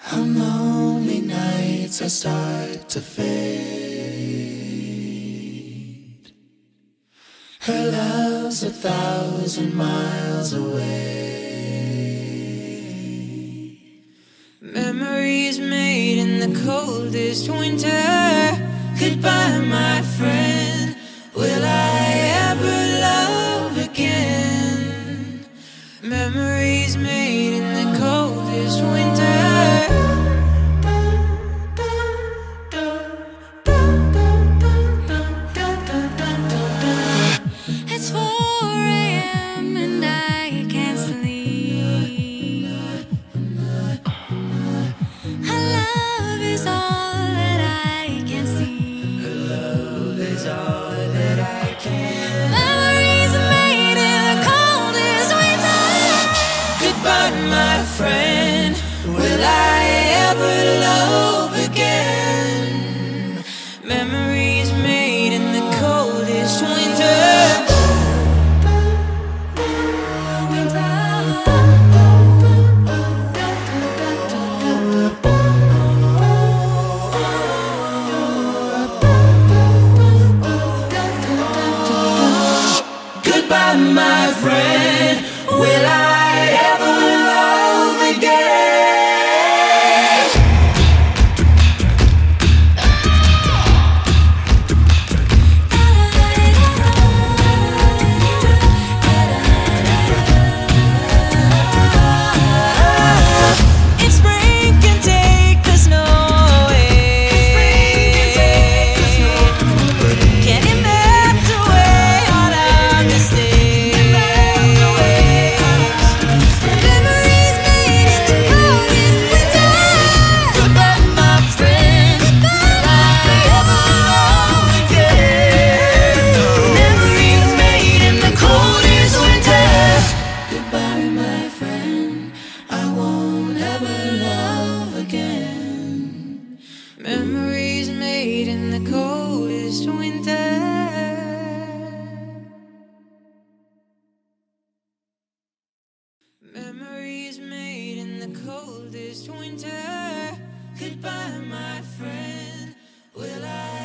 How lonely nights I start to fade. Her love's 1,000 miles away. Memories made in the coldest winter. Goodbye, my friend. Will I ever love again? Memories made in the coldest winter. It's 4 a.m. and I can't sleep. Her love is all that I can see. Her love is all that I can. Memories made in the coldest winter. Goodbye, my friend. Will I ever love again? Memories made in the coldest winter. Goodbye, my friend. Will I ever love again? If spring can take the snow away, can it melt away all our mistakes? Memories made in the coldest winter. Goodbye, my friend. Will I ever love again? Memories made in the coldest winter. Goodbye, my friend. I won't ever love again. Memories made in the coldest winter. Memories made in the coldest winter. Goodbye, my friend. Will I